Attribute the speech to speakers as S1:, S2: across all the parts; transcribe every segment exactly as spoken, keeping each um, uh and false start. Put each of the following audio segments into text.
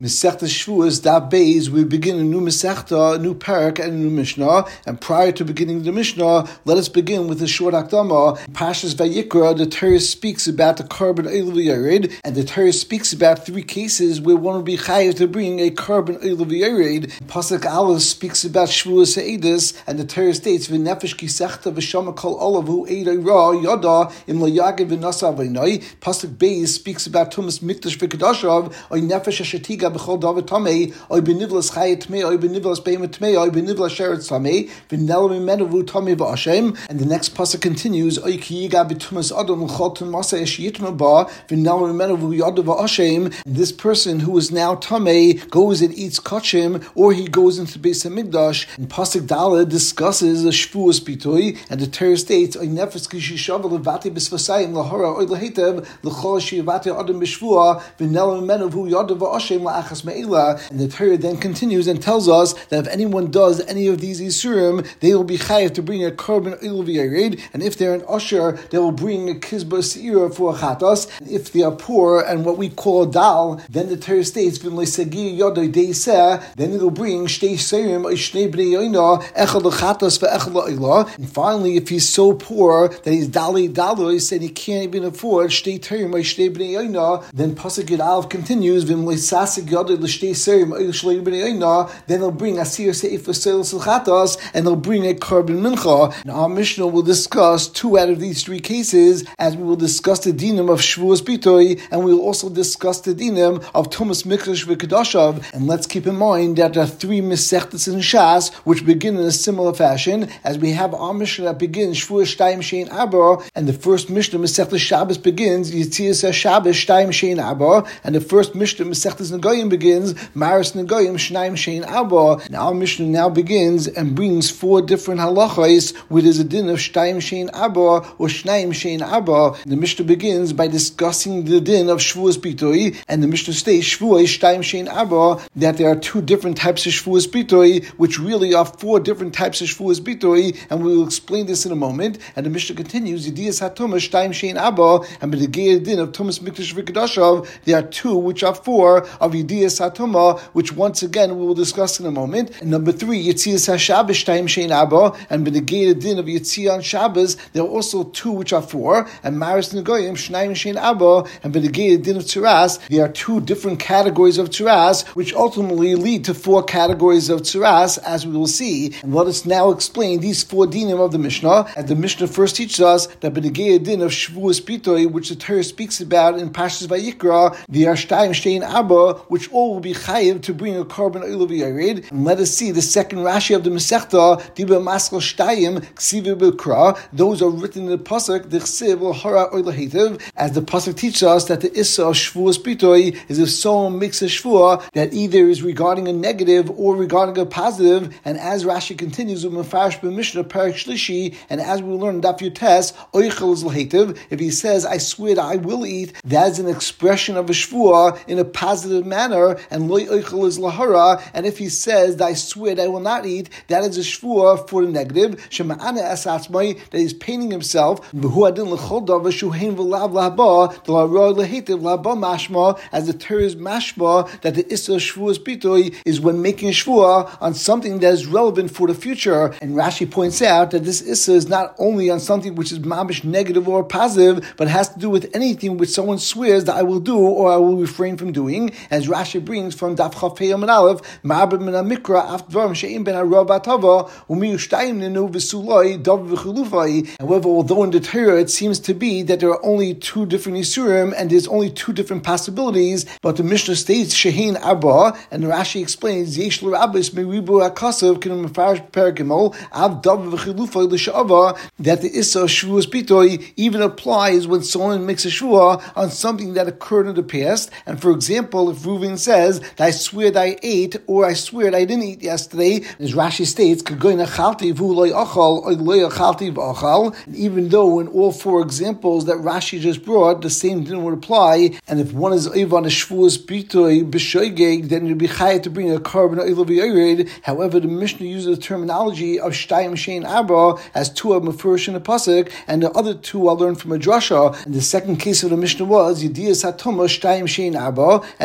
S1: Masechta Shavuos, Daf Beis, we begin a new Masechta, a new parak, and a new Mishnah. And prior to beginning the Mishnah, let us begin with a short Akdama. Pashas Vayikra, the Torah speaks about the carbon Eilu V'Yared, and the Torah speaks about three cases where one will be chayav to bring a carbon Eilu V'Yared. Pasuk Aleph speaks about Shavuos Ha'edus, and the Torah states, V'nefesh kisechta v'shama kol olav hu eidai ra yada im la yagid v'nasa v'nai. Pasuk Beis speaks about Tumas Mikdash v'Kedashav, oy nefesh hashetiga b'chol davar tamei, oy benivlas chayet tamei, oy benivlas behemoth tamei, oy benivlas sheretz tamei, v'nel mimenu v'u tamei v'ashem. And the next pasuk continues, oy ki yiga b'tumas adam l'chol tumasa esh yitma ba, v'nel mimenu v'u yada v'ashem. This person who is now tamei goes and eats kachim, or he goes into the Beis Hamikdash. And pasuk Daled discusses a Shavuos bitui, and the Torah states, oy nefesh kishishav levati b'svasayim lahara oy lehetev l'chol shivati adam b'shvua, v'nel mimenu v'u yada v'ashem la'achas me'ila. And the Torah then continues and tells us that if anyone does any of these isurim, they will be chayav to bring a carbon Eilu V'Yared, and if they're an usher, they will bring a kizba seira for a chatas. And if they are poor and what we call a dal, then the Torah states, then they'll bring shtei seirim or shnei bnei yoina, echad l'chatas ve'echad la'ila. And finally, if he's so poor that he's dali dalos and he can't even afford shtei seirim or shnei bnei yoina, then pasuk Yud Aleph continues, then they'll bring asir seif v'seil and they'll bring a carbon mincha. And our Mishnah will discuss two out of these three cases, as we will discuss the dinam of Shavuos Bitoi, and we will also discuss the dinam of Tumas Mikdash v'Kedashav. And let's keep in mind that there are three Masechtas in Shas which begin in a similar fashion, as we have our Mishnah that begins Shavuos Shtayim Shein Abba, and the first Mishnah Masechtas Shabbos begins Yitzias Shabbos Shtayim Shein Abba, and the first Mishnah Masechtas Nagoyim begins Maris Nagoyim Shnaim Shein Abba. And our Mishnah now begins and brings four different halachos where there's a din of Shtayim Shein Abba or Shnaim Shein Abba. The Mishnah begins by discussing the din of Shavuos Bitoi, and the Mishnah states Shavuos Shtayim Shein Abba, that there are two different types of Shavuos Bitoi, which really are four different types of Shavuos Bitoi, and we will explain this in a moment. And the Mishnah continues, Yediyas HaTumas Shtayim Shein Abba, and by the Geir din of Tumas Mikdash v'Kedashav, there are two which are four of Yediyas HaTumah, which once again we will discuss in a moment. And number three, Yitzias HaShabbos Shtayim Shein Abba, and by the Geir din of Yitzia on Shabbos, there are also two which are four, and Maris Nagoyim Shnaim Shein Abba, and by the Geir din of Tzuras, there are two different categories of Tzuras, which ultimately lead to four categories of Tzuras, as we will see. And let us now explain these four dinim of the Mishnah. And the Mishnah first teaches us that by the Geir din of Shavuos Bitoi, which the Torah speaks about in Pashas Vayikra, there are Shtayim Shein Abba, which all will be chayiv to bring a carbon Eilu V'Yared. And let us see the second Rashi of the Masechta, Diba Maskal Shtayim Ksivi B'Kra. Those are written in the pasuk D'chsiv L'Hara Oy L'Hetev, as the pasuk teaches us that the Issa of Shavuos Bitoi is if someone makes a shvua that either is regarding a negative or regarding a positive. And as Rashi continues with Mefarish B'Mishnah Parak Shlishi, and as we learn in Daf Yutes, Oichel is L'Hetev. If he says, I swear that I will eat, that is an expression of a shvua in a positive manner, and Loi Oichel is L'Hara. And if he says that I swear that I will not eat, that is a shvua for the negative. Shema'ana Esatzmai, that he's painting himself. V'hu adin l'chol davar shuhein v'lav lahaba, d'la'roy l'hetev lahaba mashma, as the Torah is mashma, that the Issa Shavuos Bitoi is when making a shvua on something that is relevant for the future. And Rashi points out that this Issa is not only on something which is mamish negative or positive, but has to do with anything which someone swears that I will do or I will refrain from doing. As Rashi brings from Daf Chaf Pei Amud Aleph, Ma'abed min HaMikra af dvarim she'im ben hara b'tava u'mi ushtayim nenu v'suloi dav v'chilufai. However, although in the Torah it seems to be that there are only two different isurim and there's only two different possibilities, but the Mishnah states shehein abba, and Rashi explains yesh l'rabbis meribu hakasav k'nu mefarish perikimol av dav v'chilufai l'sha'ava, that the Issa Shavuos Bitoi even applies when someone makes a shvua on something that occurred in the past. And for example, if Reuven says that I swear that I ate, or I swear that I didn't eat yesterday, as Rashi states, even though in all four examples that Rashi just brought, the same didn't would apply, and if one is over on a Shavuos Bitoi b'shoigeg, then it would be chayav to bring a carbon Eilu V'Yared. However, the Mishnah uses the terminology of Shtayim Shein Abba, as two are mefurish in the pasuk, and the other two are learned from a drasha. And the second case of the Mishnah was Yediyas HaTumah Shtayim Shein Abba, and as we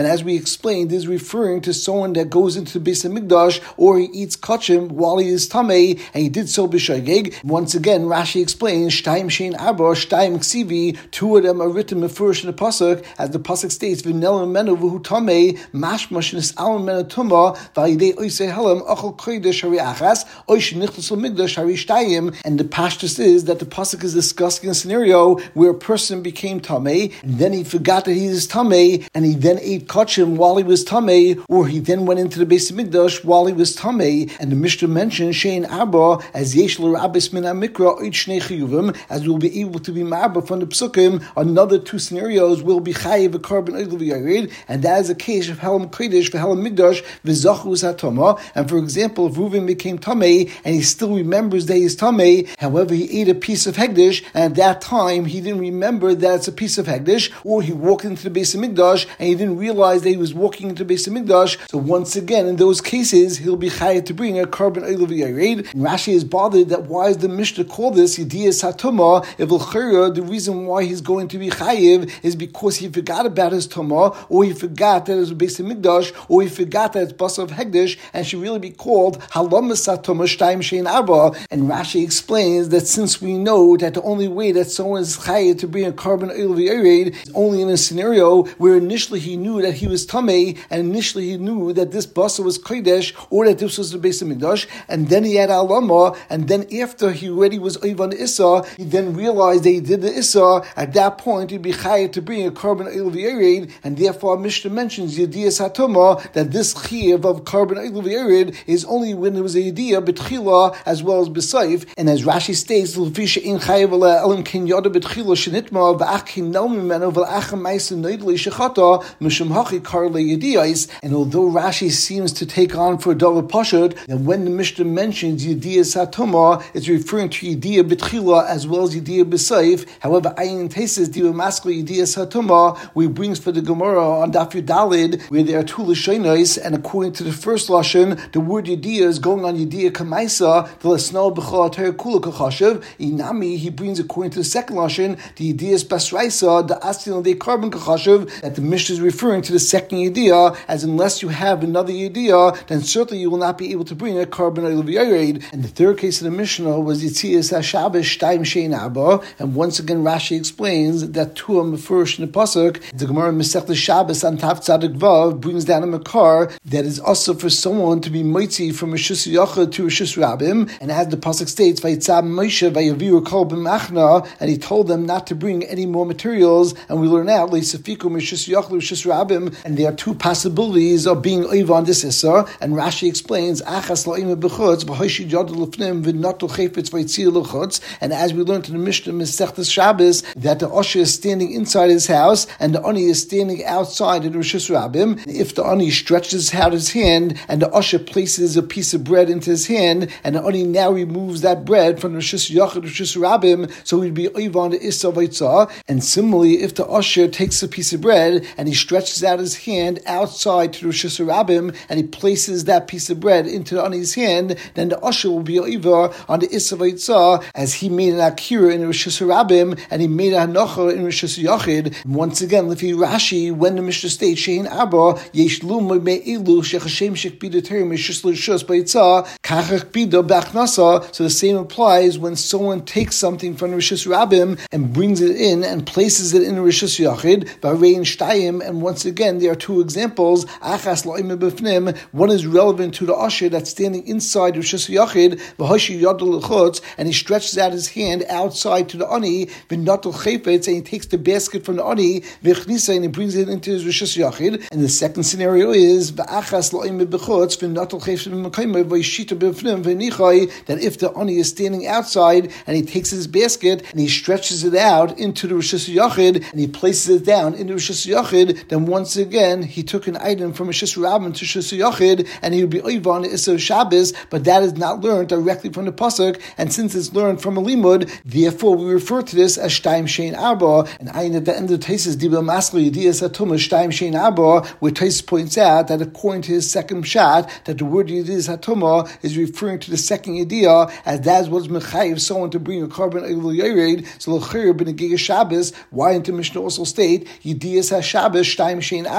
S1: explained, is referring to someone that goes into the Beis Hamikdash or he eats kachim while he is tamei, and he did so b'shogeg. Once again, Rashi explains, Shtaim shein arba, Shtaim ksivi, two of them are written mefurish in the pasuk, as the pasuk states, V'nel menu v'hu tamei, mashma shenis al menu tuma, v'ayidei oisei helam achol kodesh hari achas, oish nichtas l'mikdash hari shtayim. And the pashtus is that the pasuk is discussing a scenario where a person became tamei, and then he forgot that he is tamei, and he then ate kachim while he was tamei, or he then went into the Beis Hamikdash while he was tamei. And the Mishnah mentions shein arba as yesh l'rabis min hamikra oid shnei chiyuvim, as we'll be able to be marba from the psukim. Another two scenarios will be chayiv a carbon oil v'yared, and that is a case of helam kodesh v'helam mikdash v'zachus hatama. And for example, if Reuven became tamei and he still remembers that he's tamei, however he ate a piece of hegdish, and at that time he didn't remember that it's a piece of hegdish, or he walked into the Beis Hamikdash and he didn't realize that he was walking into the Beis Hamikdash. So once again, in those cases, he'll be chayiv to bring a carbon oil v'yared. Rashi is bothered that why is the Mishnah called this Yediyas Hatuma? If l'chira, the reason why he's going to be chayiv is because he forgot about his tuma, or he forgot that it was Beis Hamikdash, or he forgot that it's basa of hegdish, and should really be called halamas hatuma shtaim shein arba. And Rashi explains that since we know that the only way that someone is chayiv to bring a carbon oil v'yared is only in a scenario where initially he knew that he was tamei, and initially he knew that this basa was kodesh, or that this was the Beis Hamikdash, and then he had alama, and then after he already was oivan issa, he then realized that he did the issa. At that point, he'd be chayiv to bring a carbon oil v'yared, and therefore Mishnah mentions Yediyas Hatuma, that this chiyav of carbon oil v'yared is only when there was a yediyah betchila as well as b'saif. And as Rashi states, l'fisha in chayiv ala elam ken yada betchila shenitma v'ach kin nel mimenu v'ach ma'isa noidli shechata mishum hachi kar le'yediyais. And although Rashi seems to take on for a double pashut, that when the Mishnah mentions Yediyas Hatuma, it's referring to yediyah betchila as well as yediyah b'saif. However, ayin teses diva maskli yediyas hatuma, we brings for the Gemara on Daf Yudalid, where there are two lashonos, and according to the first lashon, the word yediyah is going on yediyah kamaisa, the lasnal b'chol atayr kula kachashav. Inami, he brings according to the second lashon, the yediyas basraisa, the asil de carbon kachashav, that the Mishnah is referring to the second yediyah, as unless you have another yediyah, then certainly you will not be able to bring a carbon oil v'yared. And the third case of the Mishnah was Yitzias HaShabbos Shtaim Shein Arba, and once again Rashi explains that two of them first in the pasuk. The Gemara Masechta Shabbos on Tav Tzadik Vav brings down a makar that is also for someone to be mitzi from Rishus Yachad to Rishus Rabbim, and as the pasuk states, Vayitzab Moshe Vayaviru Kol B'machna, and he told them not to bring any more materials. And we learn out Leisafikum Rishus Yachad Rishus Rabbim, and there are two possibilities of being oiv on this issa. And Rashi explains Achas La'im B'chutz V'Hoshi Yad L'Fnim V'Natul Chayfetz V'Yitzir L'Chutz, and as we learned in the Mishnah Masechta Shabbos that the Osher is standing inside his house and the Ani is standing outside in Rishus Rabbim. If the Ani stretches out his hand and the Osher places a piece of bread into his hand, and the Ani now removes that bread from Rishus Yachad Rishus Rabbim, so he'd be Oivon the Issa Vaitzah. And similarly, if the Osher takes a piece of bread and he stretches out his hand outside to Rishus Rabbim and he places that piece of bread into the Ani's hand, then the Osher will be Oivon on the Issa Vaitzah, as he made an Akira in Rishus Rabbim and he made a Hanocha in Rishus Yachid. Once again, Lefi Rashi, when the Mishnah states Shein Abba Yesh Lum Me'ilu Shechashem Shekbida Terim Rishus L'Rishus Baitzah Kachach Bida Bachnasa. So the same applies when someone takes something from Rishus Rabbim and brings it in and places it in Rishus Yachid Barein Shtayim. And once again, there are two examples. Achas La'im B'fnim. One is relevant to the Asher that's standing inside Rishus Yachid V'Hoshi Yad L'Chutz, and he stretches out his hand outside to the Ani V'Natul Chayfetz, and he takes the basket from the Ani V'Chnisa and he brings it into his Rishus Yachid. And the second scenario is V'Achas La'im B'chutz V'Natul Chayfetz V'Mekayim V'Yishita B'fnim V'Nichai, that if the Ani is standing outside and he takes his basket and he stretches it out into the Rishus Yachid and he places it down into Rishus Yachid, then once again he took an item from Rishus Rabbim to Rishus Yachid and he would be Oivon Issa Shabbos, but that is not learned directly from the pasuk, and since it's learned from a limud, therefore we refer to this as Shtaim Shein Arba. And ayin at the end of Taisus Dibel Masli Yediyas Hatuma Shtaim Shein Arba, where Taisus points out that according to his second shot, that the word Yediyas Hatuma is referring to the second Yediyah, as that's what's mechayiv someone to bring a carbon oil yared. So l'chir b'negei Shabbos, why didn't the Mishnah also state Yediyas HaShabbos Shtaim Shein Arba?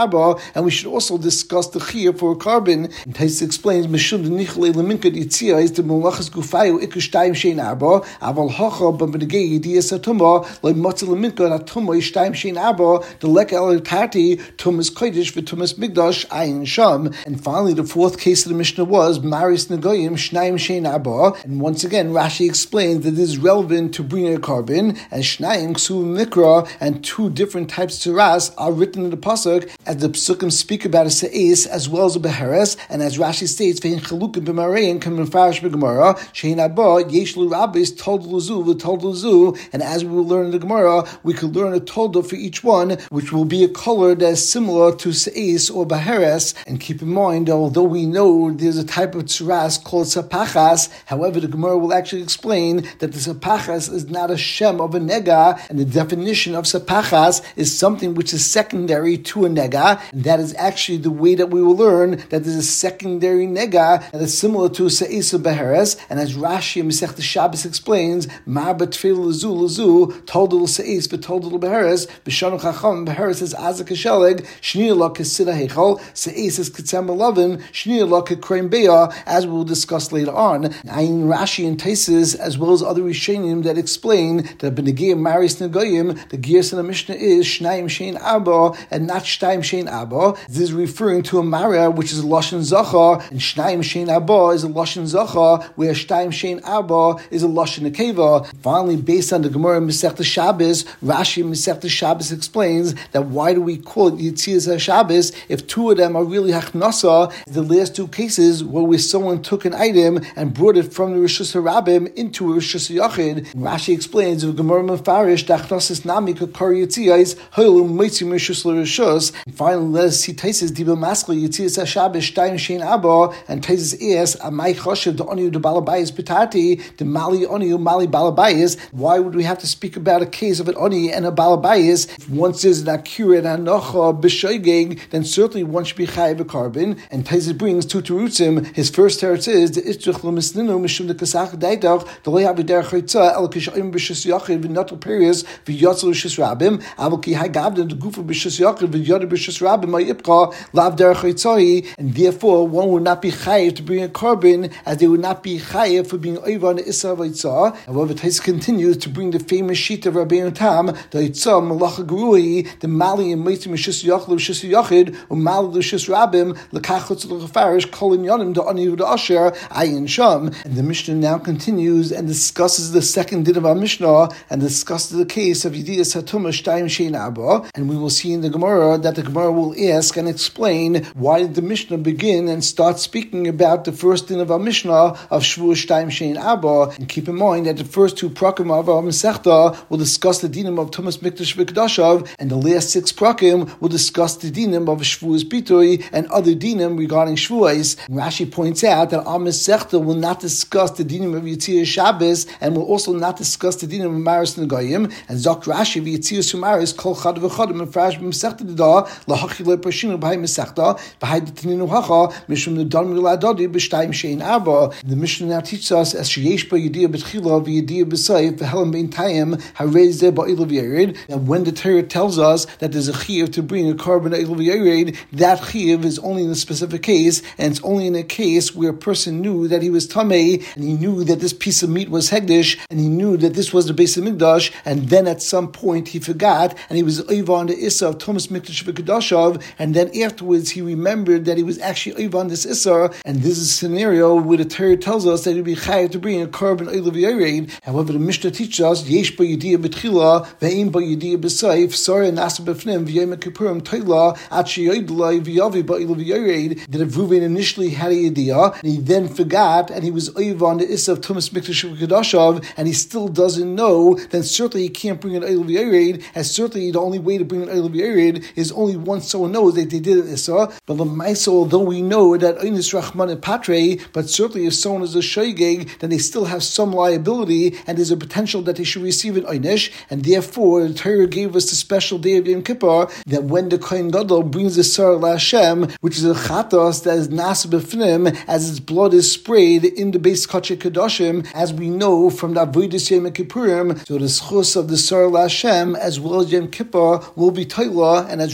S1: Abba, and we should also discuss the Chiyah for a carbon. And Tais explains, Mishum the Nichle Leminkad Yitzia is the Mulachas Gufayu Ikushtayim Shein Abba, Aval Hacha, Bambadegay Yidiyas Atuma, like Matzah Leminkad Atuma Ishtayim Shein Abba, the Lek El Tati, Tumas Kodesh, Vitumas Migdash, Ayin Sham. And finally, the fourth case of the Mishnah was Maris Nagoyim Shnayim Shein Abba. And once again, Rashi explains that this is relevant to bring a carbon, and Shnayim Ksuv Mikra, and two different types of ras are written in the pasuk, as the psukim speak about a se'is as well as a beheres, and as Rashi states, "Ve'in chalukim b'marein kam mefarish b'gemara shein abba yesh l'rabbis told l'zu v'told l'zu." And as we will learn in the Gemara, we could learn a tolda for each one, which will be a color that is similar to se'is or beheres. And keep in mind, although we know there's a type of tzuras called sapachas, however, the Gemara will actually explain that the sapachas is not a shem of a nega, and the definition of sapachas is something which is secondary to a nega, and that is actually the way that we will learn that there's a secondary nega that is similar to se'is or beheres. And as Rashi in Masechta Shabbos explains, ma b'tfil l'zu l'zu toldel se'is v'toldel beheres b'shanu chacham beheres is azak hasheleg shniya la kesida heichal se'is is ketzem elavin shniya la kekreim beya, as we will discuss later on. Ayin Rashi and Taisis as well as other Rishonim that explain that b'negei maris negoyim, the gears in the Mishnah is Shnayim Shein Abba and not Shtayim Shein Abba. This is referring to a Mara, which is a Lashon Zachar, and Shnayim Shein Abba is a Lashon Zachar, where Shtayim Shein Abba is a Lashon Nekeva. Finally, based on the Gemara Masechta Shabbos, Rashi Masechta Shabbos explains that why do we call it Yitzias HaShabbos if two of them are really Hachnasa? The last two cases were where someone took an item and brought it from the Rishus HaRabim into a Rishus HaYachid. Rashi explains, the Gemara Mefarish, Dachnasis Nami Kakar Yitziyais, Hoylum Moitzi Rishus LaRishus. And finally, let us see Taisis Diba Maskli Yitzias HaShabbos Shtayim Shein Abba, and Taisis is Amai Choshev the Oni the Balabayis Pitati the Mali Oni Mali Balabayis. Why would we have to speak about a case of an Oni and a Balabayis? If once there's an Akira and Anocha B'Shoigeg, then certainly one should be Chayiv a carbon. And Taisis brings two terutzim. His first teretz is the Itzrich L'Misninu Mishum the Kasach Daitach the Lehav V'Der Chaytza El Kishayim B'Shus Yachid V'Natal Perius V'Yatzel Rishus Rabim Aval Ki Hagavdim the Gufa B'Shus Yachid V'Yad B'Shus Rabim Ma'Yipcha Lav Der Chaytzai. And therefore one would not be chayiv to bring a carbon, as they would not be chayiv for being over on the Issa of Eitzah. However, Tais continues to bring the famous sheet of Rabbeinu Tam, the Eitzah Malacha Gerui, the Mali and Meitim Rishus Yachid Rishus Yachid Umal Rishus Rabim Lekachutz Lechafarish Kolin Yonim the Ani the Asher Ayin Sham. And the Mishnah now continues and discusses the second din of our Mishnah and discusses the case of Yidiyas Hatuma Shtayim Shein Abba. And we will see in the Gemara that the Gemara will ask and explain why did the Mishnah begin and start speaking about the first din of our Mishnah of Shavuos Shtayim Shein Abba. And keep in mind that the first two prakim of our Masechta will discuss the dinim of Tumas Mikdash V'Kedashav, and the last six prakim will discuss the dinim of Shavuos Bitui and other dinim regarding Shavuos. Rashi points out that our Masechta will not discuss the dinim of Yitzias Shabbos and will also not discuss the dinim of Maris Nagayim. And Zok Rashi v'Yitzias Umaris Kol Chad V'Chad and Frash Masechta Dida Lahachi LePashinu B'Hai Masechta B'Hai D'Tininu Hacha Mishum Nedon Miladodi B'Shtayim Shein Abba. The Mishnah now teaches us as Sheyesh B'Yediyah B'Tchila V'Yediyah B'Sayif V'Helam Bein Tayim Harez Zeh Ba'Elav Yered. And when the Torah tells us that there's a chiyuv to bring a carbon Elav Yered, that chiyuv is only in a specific case, and it's only in a case where a person knew that he was tamei, and he knew that this piece of meat was hegdish, and he knew that this was the Beis Hamikdash, and then at some point he forgot, and he was over on the Issa of Tumas Mikdash V'Kedashav, and then afterwards he remembered that he was actually over on this Issa, and this is a scenario where the Torah tells us that it would be chayav to bring a carbon Elav Yered. However, the Mishnah teaches us Yesh B'Yediyah B'Tchila Ve'im B'Yediyah B'Sayif Sarah Nasa B'Fnim V'Yom Kippurim Toila At Sheyoydlai V'Yavi B'Elav Yered. That if Reuven initially had a Yediyah and he then forgot and he was over on the Issa of Tumas Mikdash V'Kedashav and he still doesn't know, then certainly he can't bring an Elav Yered, as certainly the only way to bring an Elav Yered is only once someone knows that they did an Issa. But L'maisa, although we know that Einis Rachman and Patre, but certainly if someone is a Shoygeg, then they still have some liability and there's a potential that they should receive an Einish, and therefore the Torah gave us the special day of Yom Kippur that when the Kohen Gadol brings the Sar LaHashem, which is a Chatos that is Nasa B'Fnim, as its blood is sprayed in the Beis Kodesh Kedoshim, as we know from the Avodas Yom Kippurim, so the schus of the Sar LaHashem as well as Yom Kippur will be Toila, and as Rashi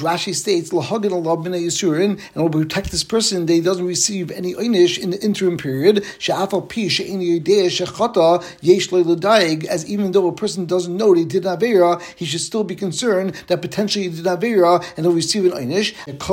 S1: states, Lahagin Allah b'nei Yisurin, and will protect this person that he doesn't receive any einish in the interim period. She'afal pi she'eni yedei shechata yesh lo l'daig, as even though a person doesn't know that he did an avera, he should still be concerned that potentially he did an avera and he'll receive an einish.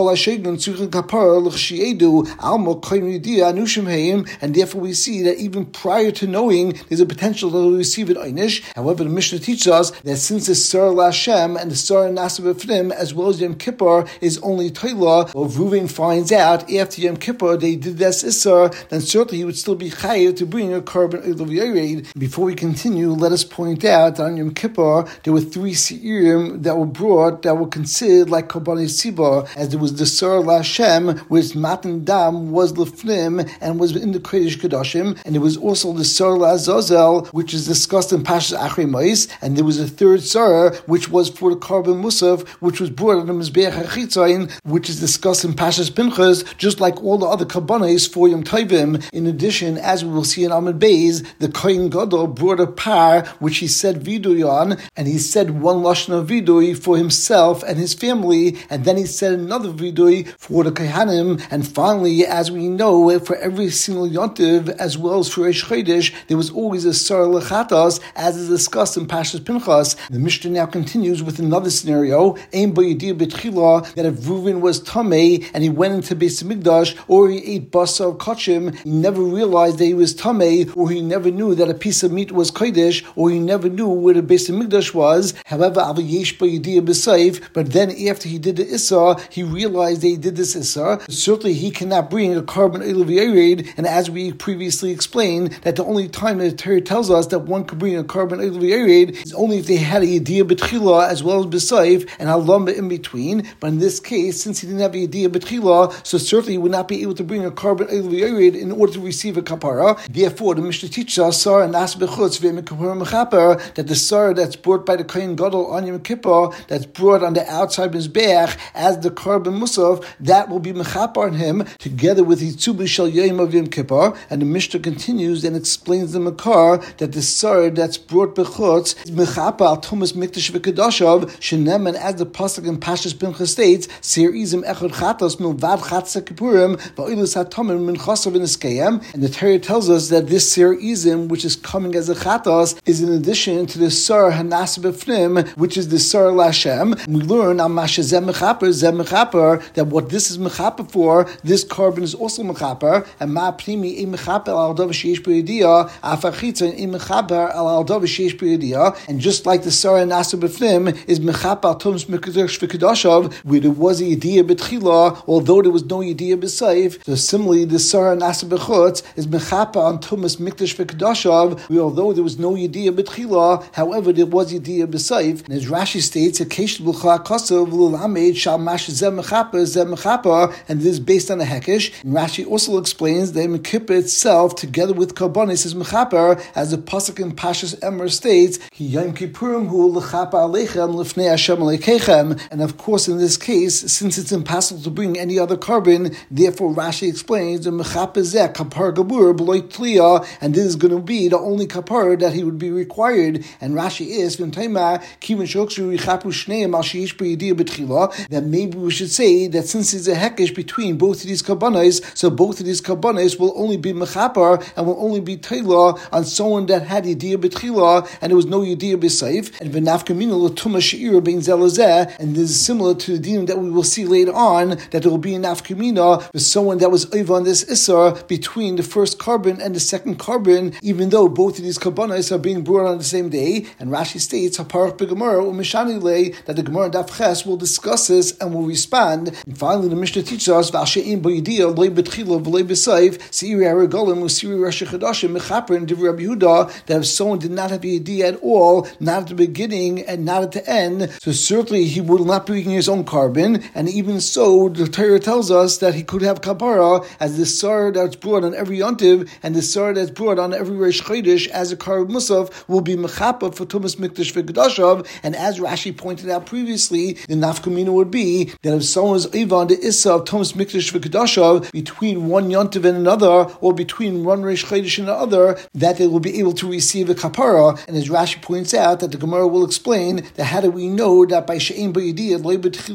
S1: And therefore we see that even prior to knowing, there's a potential that he'll receive an einish. However, the Mishnah teaches us that since the Sar Lashem and the Sar Nasa B'Fnim, as well as Yom Kippur, is only Teilah, or Reuven finds out after Yom Kippur they did this Issar, then certainly he would still be chayav to bring a carbon Eilav Yared. Before we continue, let us point out that on Yom Kippur there were three Seirim that were brought that were considered like Korbanei Siba, as there was the Sar Lashem, which Matan Dam was Lefnim and was in the Kodesh Kodashim, and there was also the Sar Lazazel, which is discussed in Pashas Achrei Mos, and there was a third Sar, which was for the Carbon Musaf, which was brought on the Mizbeach HaChitzayin, which is discussed in Pashas Pinchas, just like all the other Karbanos for Yom Tovim. In addition, as we will see in Amud Beis, the Kohen Gadol brought a par, which he said Vidui on, and he said one Lashon of Vidui for himself and his family, and then he said another Vidui for the Kohanim, and finally, as we know, for every single Yontiv, as well as for Reish Chodesh, there was always a Sar Lechatas, as is discussed in Pashas Pinchas. The Mishnah now continues with another scenario, Ein Bo Yediyah B'Tchila, that if Reuven was Tamei, and he went into Beis Hamikdash, or he ate Basar Kachim, he never realized that he was Tamei, or he never knew that a piece of meat was Kodesh, or he never knew where the Beis Hamikdash was. However, Aval Yesh Bo Yediyah B'Seif, but then after he did the Issar, he realized that he did this Issar. Certainly he cannot bring a carbon Eilav Yared, and as we previously explained, that the only time that the Torah tells us that one could bring a carbon Eilav Yared is only if they had a Yediyah B'Tchila as well as B'Seif, and Halamba in between. But in this case, since he didn't have a Yediyah B'Tchila, so certainly he would not be able to bring a carbon Eilav Yared in order to receive a kapara. Therefore, the Mishnah teaches us Sar and Nas B'Chutz V'Mekapar Mechaper, that the Sar that's brought by the Kohen Gadol on Yom Kippur, that's brought on the outside Mizbeach as the carbon Musaf, that will be Mechaper on him, together with Hitzubi Shel Yom of Yom Kippur. And the Mishnah continues and explains the Makar that the Sar that's brought B'Chutz is Mechaper al Tumas Mikdash V'Kedashav, Shenem, and as the Pasuk in Pashas Pinchas states, Seir Izim Echad Chatos Milvad Chatza Kippurim Va'ilus HaTamim Min Chasav V'Niskayim. And the Torah tells us that this Seir Izim, which is coming as a Chatos, is in addition to the Sar Hanas B'Fnim, which is the Sar Lashem. We learn on Masha Zem Mechaper, Zem Mechaper, that what this is Mechaper for, this carbon is also Mechaper, and Ma Primi E Mechaper Al Dav Sheish B'Yediyah, Afachitza E Mechaper Al Dav Sheish B'Yediyah. And just like the Sar Hanas B'Fnim is Mechaper Al Tumas Mikdash V'Kedashav, where there was a Yediyah B'Tchila, although there was no Yediyah B'Seif. So similarly, the Sar Hanas B'Chutz is Mechaper on Tumas Mikdash V'Kedashav, where although there was no Yediyah B'Tchila, however there was Yediyah B'Seif. And as Rashi states, Akesh B'Chla Kasav L'Lamed Shal Mash Zem Mechaper Zem Mechaper, and this is based on a Hekesh. And Rashi also explains that Yom Kippur itself, together with Karbanis, is Mechaper, as the pasuk in Pashas Emer states, Ki Yom Kippurim Hu L'Chaper Aleichem L'Fnei Hashem Aleikeichem. And of course, in this case, since it's impossible to bring any other carbon, therefore Rashi explains the Mechaper Zeh Kapar Gabur B'Loi Tliya, and this is going to be the only kapar that he would be required. And Rashi is V'Ntaima Kivin Shokshu Richapu Shneim Al Sheish B'Yediyah B'Tchila, that maybe we should say that since it's a hekesh between both of these karbanos, so both of these karbanos will only be mechaper and will only be teilah on someone that had Yediyah B'Tchila and there was no Yediyah B'Seif. And V'Nafkamina L'Tuma She'ira Bein Zelazeh, and this is similar to the din that we will see later on, that there will be an Nafkamina with someone that was over on this Issar between the first carbon and the second carbon, even though both of these karbanos are being brought on the same day. And Rashi states Haparach B'Gemara U'Mishani Lei, that the Gemara Daf Ches will discuss this and will respond. And finally, the Mishnah teaches us V'Ashe'im B'Yediyah Loi B'Tchila V'Loi B'Seif Seiri Haragolim U'Seiri Rosh Chodashim Mechaper and Divrei Rabbi Yehuda, that if someone did not have Yediyah at all, not at the beginning and not at the end, so certainly he will not be bringing his own carbon. And even so, the Torah tells us that he could have kapara as the sar that's brought on every yontiv and the sar that's brought on every Reish Chodesh as a carbon musaf will be mechapa for Tumas Mikdash V'Kedashav. And as Rashi pointed out previously, the nafkamina would be that if someone is Ivan the Issa of Tumas Mikdash V'Kedashav between one yontiv and another, or between one Reish Chodesh and another, that they will be able to receive a kapara. And as Rashi points out, that the Gemara will explain that how do we know that by She'en B'Yediyah Loi B'Tchilu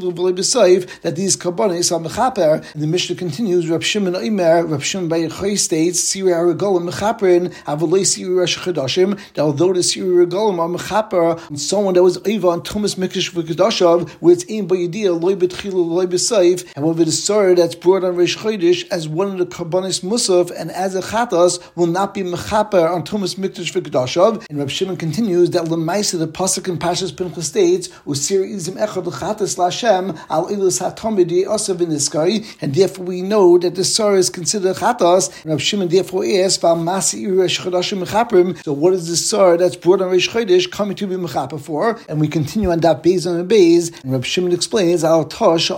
S1: b'tchilu v'loy b'soif, that these karbanis are mechaper. And the Mishnah continues, Rab Shimon Omer, Rab Shimon Bar Yochai states, Siri Aragolim mechaperin, avalei Siri Rosh Chodashim, that although the Siri Aragolim are mechaper on someone that was Eva on Tumas Mikdash v'Kedashav, where it's in Bayidiyah, loy b'tchilu v'loy b'soif, however the sorrow that's brought on Rosh Chodesh as one of the karbanis musaf and as a chatas will not be mechaper on Tumas Mikdash v'Kedashav. And Rab Shimon continues that Lemaisa, the pasuk in Parshas Pinchas states, Usir izim echad l'chatas l'Hashem al ilas hatomidi asav in this guy, and therefore we know that the sorrow is considered chatas. And Rab Shimon therefore asks, Val masi Rosh Chodashim mechaprim. So what is the sorrow that's brought on Rosh Chodesh coming to be mechaper for? And we continue on that base on the base, and Rab Shimon explains al tosh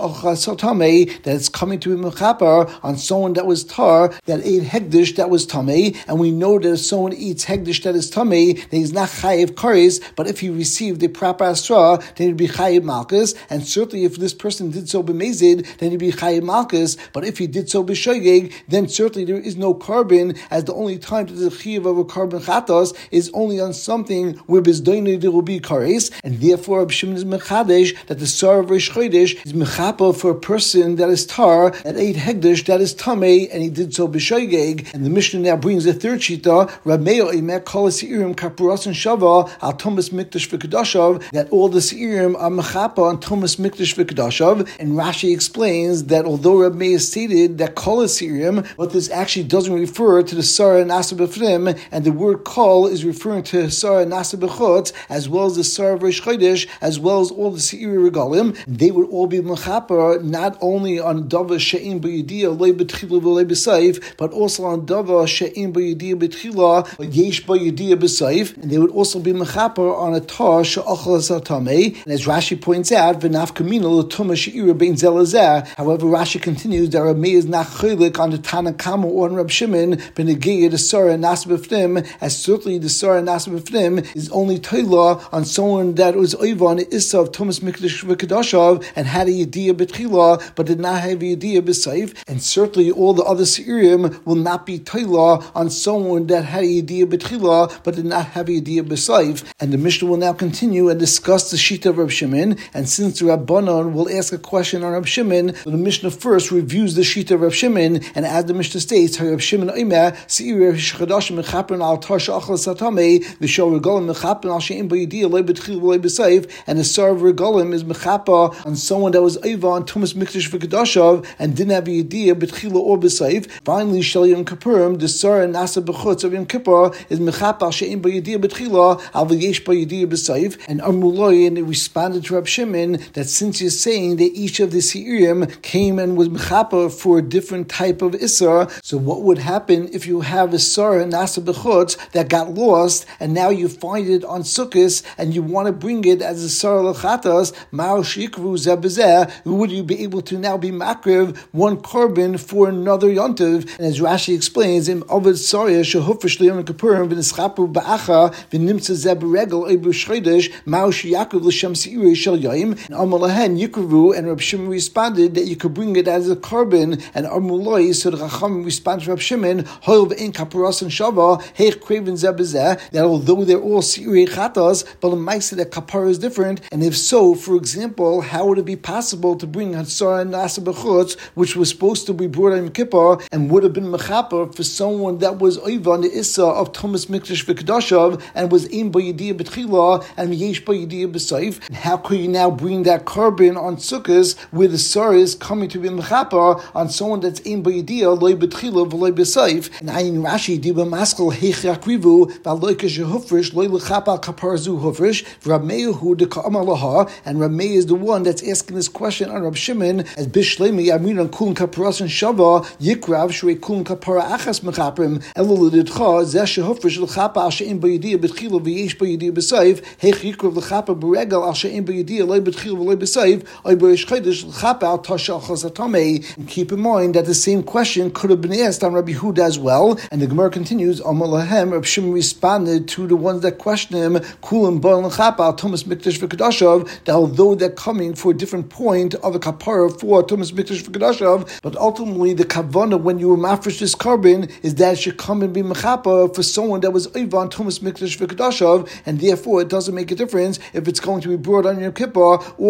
S1: that it's coming to be mechaper on someone that was tar that ate hegdish that was tamei, and we know that if someone eats hegdish that is tamei, then he's not chayiv kares, but if he received the proper asra, then he'd be chayiv malchus, and certainly if this person did so b'mezid, then he'd be chayiv malchus, but if he did so b'shoigeg, then certainly there is no carbon, as the only time that the chayiv of a carbon chatos is only on something where bizdoini there will be kares, and therefore Rab Shimon is mechadesh that the sar of Rosh Chodesh is mechaper for a person that is tar, that ate hegdish that is tamei, and he did so b'shoigeg. And the Mishnah now brings a third shita, Rab Meir Omer kol seirim kapuras and shava al Tumas Mikdash v'Kedashav, that all the seirim are mechaper on Tumas Mikdash v'Kedashav. And Rashi explains that although Rab Meir stated that kol seirim, but this actually doesn't refer to the Sarah Nasa B'Fnim, and the word kol is referring to Sarah Nasa B'Chutz, as well as the Sarah of Rosh Chodesh, as well as all the Seiri Regalim. They would all be mechaper not only on Dava She'im B'Yediyah Lei B'Tchila V'Lei B'Seif, but also on Dava She'im B'Yediyah B'Tchila but Yesh B'Yediyah B'Seif, and they would also be mechaper on a tar she'achal satamei. And as Rashi points out, v'naf kamina l'tuma she'ira bein zelazeh. However, Rashi continues that Rab Meir is not chaylik on the Tanakama or on Rab Shimon b'negeya the Sarah Nasa B'Fnim, as certainly the Sarah Nasa B'Fnim is only toila on someone that was oiva on the issa of Tumas Mikdash v'Kedashav and had a yediyah b'tchila but did not have a yediyah b'seif, and certainly all the other seirim will not be toila on someone that had a yediyah b'tchila but did not have a yediyah b'seif. And the Mishnah will now continue and discuss the shita of Rab Shimon, and since the Rabbanon will ask a question on Rab Shimon, so the Mishnah first reviews the shita of Rab Shimon, and as the Mishnah states, Rab Shimon Omer seir shchadash mechapen al tar she'achal satame v'shol regalim mechapen al she'im b'yediyah lo b'tchil v'lo b'seif, and the sar of regalim is mechapa on someone that was ova on Tumas Mikdash v'Kedashav and didn't have a yediyah b'tchila or b'seif. Finally, Shel Yom Kippurim, the sar and nasa b'chutz of Yom Kippur is mechapa al she'im b'yediyah b'tchila al v'yesh b'yediyah b'seif. And Amuloi, and it responded to Rab Shimon that since you're saying that each of the seirim came and was mechapa for a different type of isser, so what would happen if you have a sar and nasa b'chutz that got lost and now you find it on Sukkos and you want to bring it as a sar l'chatas, ma'al shikru zebezeh, would you be able to now be makriv one carbon for another yontiv? And as Rashi explains, im ovid sarya shehufish liyom kippurim v'nischapu ba'acha v'nimtza zeb regel ebu shchodesh ma'al sheyakriv l'shem seiri shel yaim, and amalahen yikru. And Rab Shimon responded that you could bring it as a carbon, and Amuloi, so the Chacham responded to Rab Shimon, hoil v'in kapuras and shava heich craven zebezeh, that although they're all seiri chatas, but the ma'aseh that kapara is different. And if so, for example, how would it be possible to bring Hatzara and Nasa B'chutz, which was supposed to be brought on Kippur and would have been mechaper for someone that was oiva on the issa of Tumas Mikdash v'Kedashav and was in b'yediyah b'tchila and yesh b'yediyah b'seif? And how could you now bring that carbon on Sukkos where the sar is coming to be mechaper on someone that's in b'yediyah loy b'tchila v'loy b'seif? And Ayin Rashi diba maskel heich yakrivu v'aloika shehufrish loy l'chapa kapar zu hufrish v'Rab Meir hu de ka'amar laha, and Rab Meir is the one that's asking this question on Rab Shimon as bishlemi amrin on kulin kaparas and shava yikrav shrei kulin kapara achas mechaprim elulidcha zeh shehufrish l'chapa al she'im b'yediyah b'tchila v'yesh b'yediyah b'seif heich yikrav l'chapa b'regel al she'im b'yediyah loy b'tchila v'loy b'seif oy b'reish chodesh l'chapa al tasha achas atamei. And keep in mind that the same question could have been asked on Rabbi Yehuda as well. And the Gemara continues, Amar lahem, Rab Shimon responded to the ones that question him, kulim b'al l'chapa al Tumas Mikdash v'Kedashav, that although they're coming for a different point of a kapara for Tumas Mikdash v'Kedashav, but ultimately the kavana when you were mafresh this carbon is that it should come and be mechapa for someone that was oiva on Tumas Mikdash v'Kedashav, and therefore it doesn't make a difference if it's going to be brought on Yom Kippur or on a regular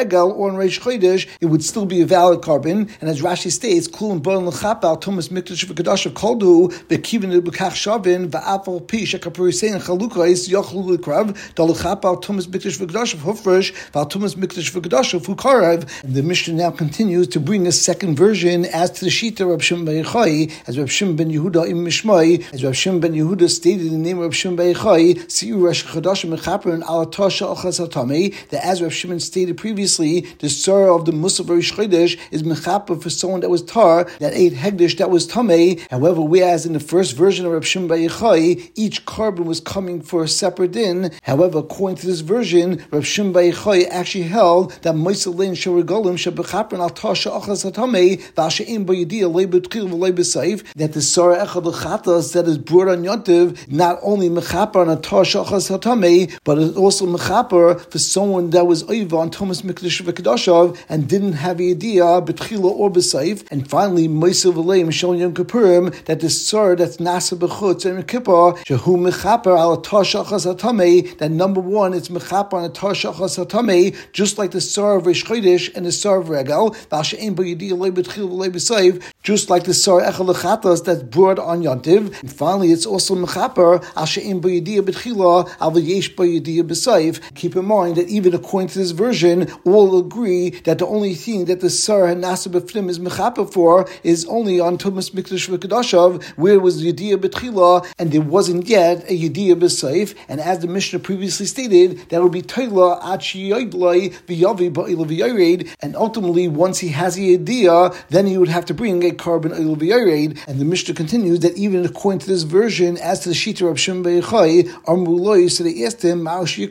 S1: Regel or on Reish Chodesh, it would still be a valid carbon. And as Rashi states, Kulum Bon L'Chapal Tumas Mikdash V'Kedash Koldu V'Kivin B'Kach Shavin V'Apal Pi Shekapurisein Chalukais Yochlu L'Krav D'L'Chapal Tumas Mikdash V'Kedash Hufresh V'Tumas Mikdash V'Kedash Fukarav. And the Mishnah now continues to bring a second version as to the Shita Reb Shimon ben Yochai, as Reb Shimon ben Yehuda im Mishmai, as Reb Shimon ben Yehuda stated in the name of Reb Shimon ben Yochai, Siu Rosh Chodashim Mechaper and Alatasha Achas Hatame, that as Reb Shimon stated previously, the sorrow of the Musaf Rish Chodesh is Mechaper for someone that was tar, that ate Hegdish that was Tameh. However, whereas in the first version of Reb Shimon ben Yochai, each carbon was coming for a separate din. However, according to this version, Reb Shimon ben Yochai actually held that Moisel Lein Shorigolim Shabechaper and Alatasha Achas Hatame, Vasheim Bayidiyah Leibetchil V'Leibesaif, that the Sarah Echad L'Chatas that is brought on Yontiv, not only Mechaper on Alatasha Achas Hatame, but it's also Mechaper for someone that was Oiva on Thomas Mikdash V'Kedashav and didn't have a idea Betchila or Besaif. And finally, Moisel V'Leim Shal Yom Kippurim, that the Sarah that's Nasa B'Chutz and Kippur, Shehu Mechaper Alatasha Achas Hatame, that number one, it's Mechaper on Alatasha Achas Hatame, just like the Sarah of Rish Chodesh and the Sarah of Regel, Vasheim Bayidiyah Leibetchil V'Leibesaif, just like the Sarah Echad L'Chatas that's brought on Yontiv. And finally, it's also Mechaper Asheim Bayidiyah Betchila Al V'Yesh Bayidiyah Besaif. Keep in mind that even according to this version, all agree that the only thing that the Sarah Nasa B'Fnim is Mechaper for is only on Tumas Mikdash V'Kedashav, where it was Yediyah Betchila and there wasn't yet a Yediyah Besaif. And as the Mishnah previously stated, that would be Toila Achi Yoidlai V'Yavi Ba'ila V'Yored, and ultimately once he has a Yediyah, then he would have to bring a carbon Oil V'Yored. And the Mishnah continues that even according to this version, as to the Shita of Shimon ben Yochai, Amruloi, so they asked him,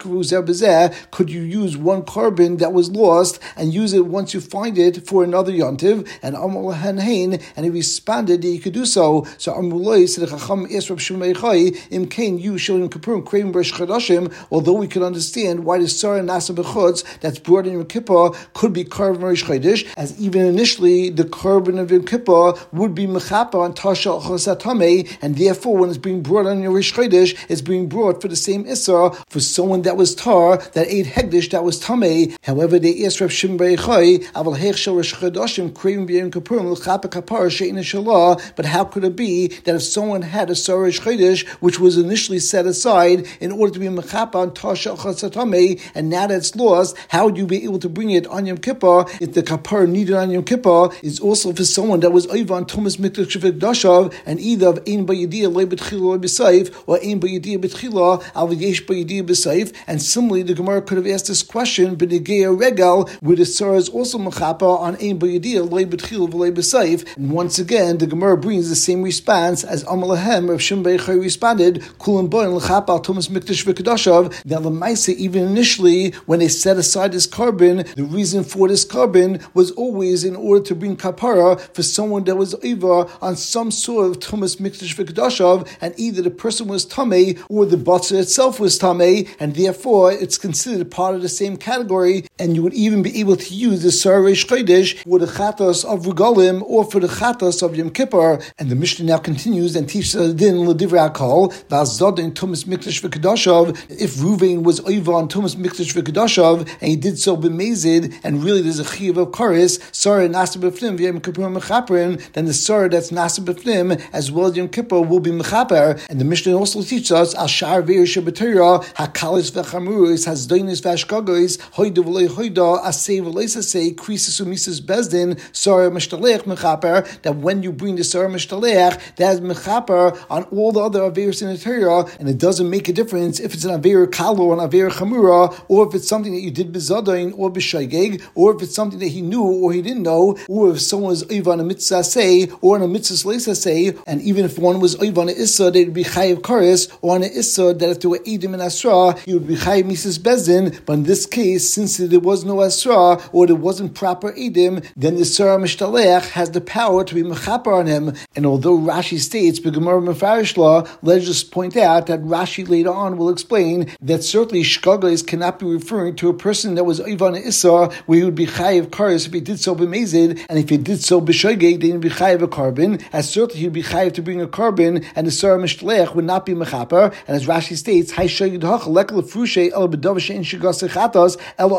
S1: could you use one carbon that was lost and use it once you find it for another Yontiv? And Amrul Hanhain, and he responded that you could do so. So Amruloi said, Chacham asked Reb Shimon ben Yochai, Im Kain you Shal Kippurim Kreim B'Rosh Chodashim, although we could understand why the Sarah Nasa B'Chutz that's brought in Yom Kippur could be carbon Rosh Chodesh, as even initially the carbon of Yom Kippur would be Mechaper on Tasha Achas Hatame, and therefore when it's being brought on Rosh Chodesh, it's being brought for the same Issar for someone that was tar, that ate Hegdish that was Tameh. However, they asked Reb Shimon ben Yochai, Aval Hech Shel Rosh Chodashim Kreim B'Yom Kippurim L'Chaper Kapar She'in Shalah, but how could it be that if someone had a Sarah Rosh Chodesh which was initially set aside in order to be Mechaper on Tasha Achas Hatame, and now that it's lost, how would you be able to bring it on Yom Kippur if the Kapar needed on Yom Kippur is also for someone that was over on Thomas Mikdash V'Kedashav, and either of Ein Bayidiyah Leibetchila B'Saif or Ein Bayidiyah Betchila Al V'Yesh Bayidiyah B'Saif. And similarly, the Gemara could have asked this question, B'Negeya Regel, where the Sarah is also Mechaper on Ein Bayidiyah Leibetchila V'Leibesaif. And once again, the Gemara brings the same response as Amalahem Rav Shimon ben Yochai responded, Kulam Boin L'Chapal Thomas Mikdash V'Kedashav. That L'Maisa, even initially, when they set aside this carbon, the reason for this carbon was always in order to bring kapara for someone that was over on some sort of Tumas Mikdash V'Kedashav, and either the person was Tameh or the Batzah itself was Tameh, and therefore it's considered part of the same category, and you would even be able to use the Sarah Rosh Chodesh for the Chatas of Regalim or for the Chatas of Yom Kippur. And the Mishnah now continues and teaches the din L'Divrei HaKol, V'azodin Tumas Mikdash V'Kedashav, if Ruvain was over on Tumas Mikdash V'Kedashav, and he did so b'mezid, and really there's a chiyuv of karis, Sarah Nasa B'Fnim V'Yom Kippur Mechaperin, then the Sarah that's Nasa B'Fnim as well as Yom Kippur will be Mechaper. And the Mishnah also teaches us Al Shar Ve'er Shabbatira Hakalis V'Chamuris Hasdoinis V'Ashkagois Hoida V'Lei Hoida Asay V'Lei Asay Krisis Umises Bezdin Sarah Mishtalech Mechaper, that when you bring the Sarah Mishtalech, that is Mechaper on all the other Averis in the Torah, and it doesn't make a difference if it's an Aver Kalo or an Aver Chamura, or if it's something that you did B'Zadain or B'Shaygeg, or if it's something that he knew or he didn't know, or if someone was Oiv on a Mitzvah Say or on a Mitzvah Leisa Say, and even if one was Oiv on an Issa, they'd be Chayiv Karis, or on an Issa that if there were Eidim and Asra, you would be Chayiv Mises Bezdin. But in this case, since there was no Asra or there wasn't proper Eidim, then the Sarah Mishtalech has the power to be Mechaper on him. And although Rashi states, B'Gemara Mefarish Law, let's just point out that Rashi later on will explain that certainly Shkagos cannot be referring to a person that was Ivan Issa, where he would be Chayiv Karis if he did so b'mezid, and if he did so b'shoigeg, then he'd be Chayiv a carbon, as certainly he'd be Chayiv to bring a carbon, and the Sarah Mishtalech would not be Mechaper. And as Rashi states, Hay Shoyed Hach Lekal Frushe El B'Dav Shein Shigas Chatas El Ashim Tol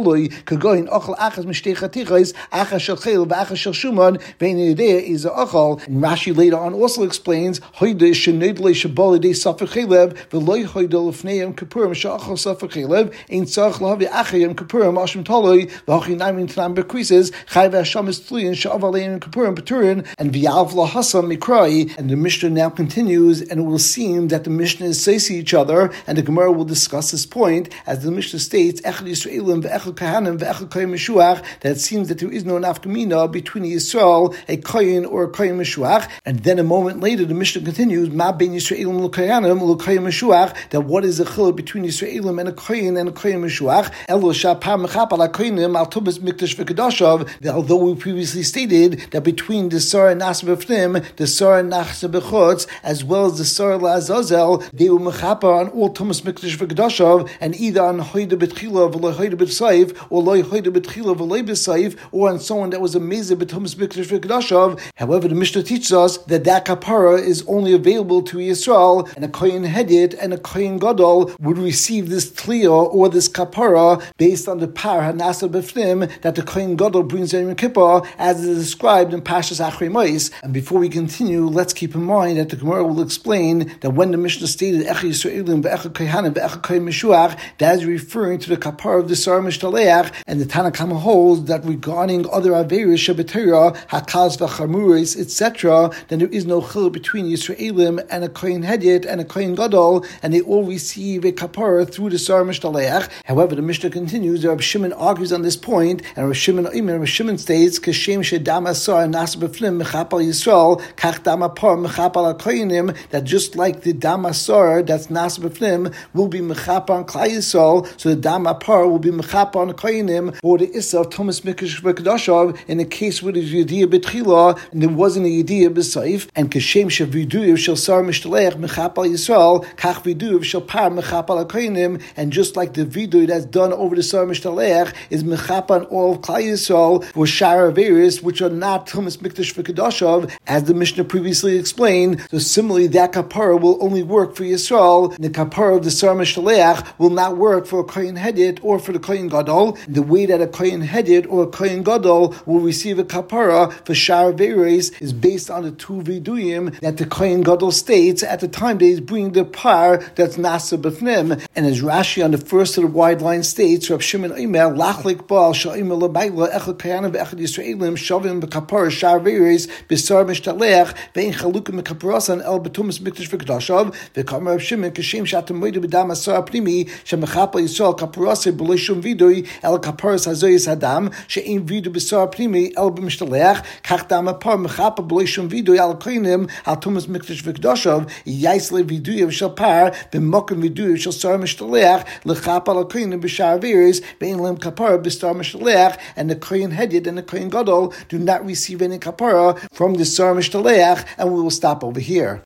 S1: taloi kagoin ochal achas mishtei chatichos achas shel chel v'achas shel shuman vein yedei is a ochal. And Rashi later on also explains hoide shenedle shabal yedei safar chelev v'loy hoide lefnei yom kippurim shachal safar chelev ein tzarich lahavi achar yom kippurim ashim taloi v'hachi naimin tanam bekrises chai v'hasham is tluyin sha'av aleim yom kippurim peturin and v'yav lahasam mikrai. And the Mishnah now continues, and it will seem that the Mishnah is says each other, and the Gemara will discuss this point as the Mishnah states Echad Yisraelim v'Echad Kahanim v'Echad Kohen Meshuach, that it seems that there is no nafkamina between Yisrael, a Kohen or a Kohen Meshuach. And then a moment later the Mishnah continues Ma ben Yisraelim l'Kohanim l'Kohen Meshuach, that what is the chiluk between Yisraelim and a Kohen and a Kohen Meshuach? Elo shapar mechap al Kohenim al Tubas Mikdash v'Kedashav. Although we previously stated that between the Sar and Nas b'Fnim, the Sar and Nas b'Chutz, as well as the Sar la'Azazel, they were mechapa on all Tumas Mikdash v'Kedashav, and either on Hoide B'Tchila v'Lo Hoide B'Tsaif, or Lo Hoide B'Tchila v'Lo B'Tsaif, or on someone that was amazing b'Tumas Mikdash v'Kedashav. However, the Mishnah teaches us that that kapara is only available to Yisrael, and a Kohen Hedit and a Kohen Gadol would receive this Tliya or this kapara based on the par Hanasa B'Fnim that the Kohen Gadol brings in Yom Kippur, as is described in Pashas Achrei Mos. And before we continue, let's keep in mind that the Gemara will explain that when the Mishnah stated Echad Yisraelim v'Echad Kohanim v'Echad Kohen Meshuach, that is referring to the kapar of the Sar Mishtaleach, and the Tanna Kama holds that regarding other Averis Shabbatera, Hakaz v'Chamuris, et cetera, then there is no chiluk between Yisraelim and a Kohen Hedit and a Kohen Gadol, and they all receive a kapara through the Sar Mishtaleach. However, the Mishnah continues, Rabbi Shimon argues on this point, and Rabbi Shimon Omer, Rabbi Shimon states, Kashem shedam asar nas b'flim mechapal Yisrael, kach dam apar mechapal HaKohenim, that just like the dam asar that's nas b'flim will be mechapal on Klal Yisrael, so the dam apar will be mechapal on Kohenim, or the issa of Tumas Mikdash v'Kedashav in a case where there's Yediyah b'Tchila and there wasn't a Yediyah b'Saif, and Kashem sheviduyev shel Sar Mishtaleach mechapal Yisrael, kach viduyev shel par mechapal HaKohenim, and just like the viduy that's done over the Sar Mishtaleach is mechapal on all of Klal Yisrael for Shara Averis, which are not Tumas Mikdash v'Kedashav, as the Mishnah previously explained. So similarly, that kapara will only work for Yisrael. The kapara of the Sar Mishtaleach will not work for a Kohen Hedit or for the Kohen Gadol. The way that a Kohen Hedit or a Kohen Gadol will receive a kapara for Shar Averis is based on the two viduyim that the Kohen Gadol states at the time that he's bringing the par that's Nasa B'Fnim. And as Rashi on the first of the wide line states, Rav Shimon Omer, Lachlik Baal Sha'im L'Bayla Echad Kayanim V'Echad Yisraelim Shavim B'Kapara Shar Averis B'Sar Mishtaleach Ve'in Chalukim B'Kaparasan El B'Tumas Mikdash V'Kedashav V'Kam Rav Shimon Kashem Shatam Moedu B'Dam Asar Primi Shemechapal Yisrael Kaparasa B'Lo Shum Vidui El Kaparas Hazoyis Hadam She'im Vidu B'Sar Primi El B'Mishtaleach Kach Dam Apar Mechapal B'Lo Shum Vidui Al Kohenim Al Tumas Mikdash V'Kedashav Yaisle Vidui of Shel Par B'Mokim Vidui Shel Sar Mishtaleach L'Chapal Al Kohenim B'Shar Averis Ve'in Lem Kapara B'Sar Mishtaleach, and the Kohen Hedit and the Kohen Gadol do not receive any kapara from the Sar Mishtaleach. And we will stop over here.